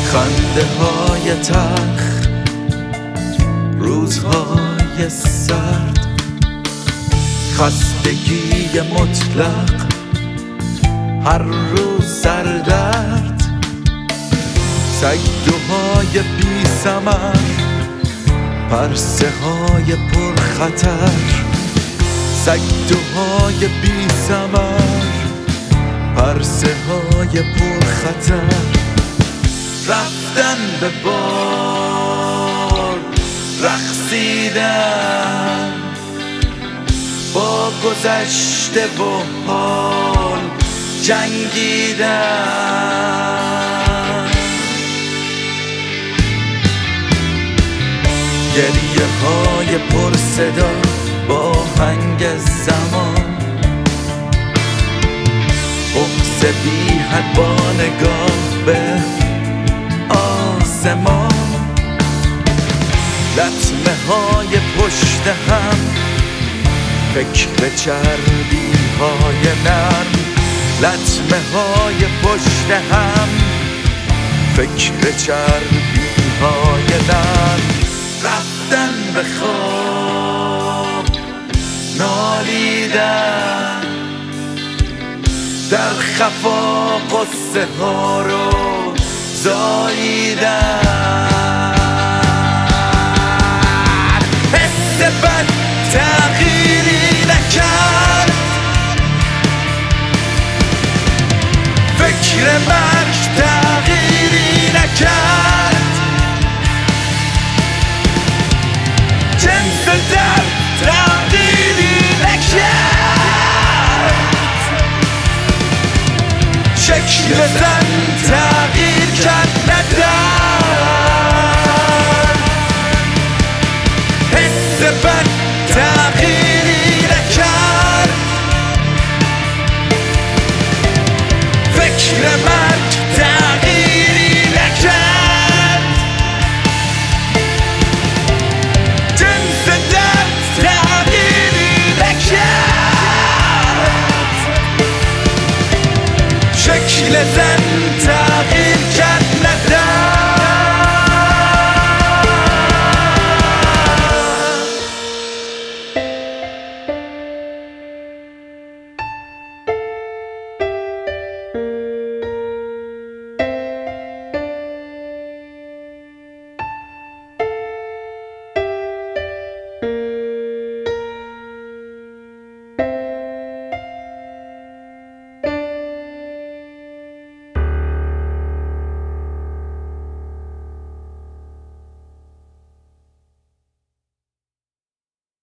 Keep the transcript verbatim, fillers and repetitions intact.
خنده های تلخ، روزهای سرد، خستگی مطلق، هر روز سردرد، سیدوهای بی ثمر، پرسه های پر خطر، سیدوهای بی ثمر، پرسه های پر خطر. رفتن به بار، رقصیدن با گذشته و حال، جنگیدن. گریه های پر صدا با هنگ زمان، بغض بی حد با نگاه به آسمان، لطمه های پشت هم، فکر چربی های نرم، لطمه های پشت هم، فکر چربی های نرم. رفتن به خواب، نالیدن در خفا، قصه ها رو زاییدن.